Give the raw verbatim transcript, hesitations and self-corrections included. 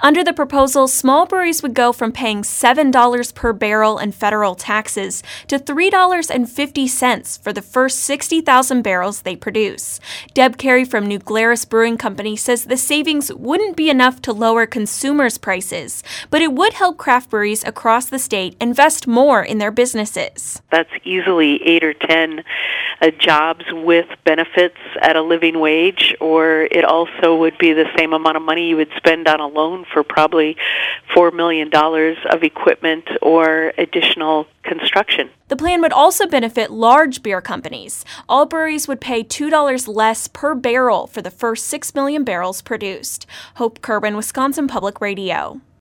Under the proposal, small breweries would go from paying seven dollars per barrel in federal taxes to three dollars and fifty cents for the first sixty thousand barrels they produce. Deb Carey from New Glarus Brewing Company says the savings wouldn't be enough to lower consumers' prices, but it would help craft breweries across the state invest more in their businesses. That's easily eight or ten uh, jobs with benefits at a living wage, or it also would be the same amount of money you would spend on a loan for probably four million dollars of equipment or additional construction. The plan would also benefit large beer companies. All breweries would pay two dollars less per barrel for the first six million barrels produced. Hope Kerwin, Wisconsin Public Radio.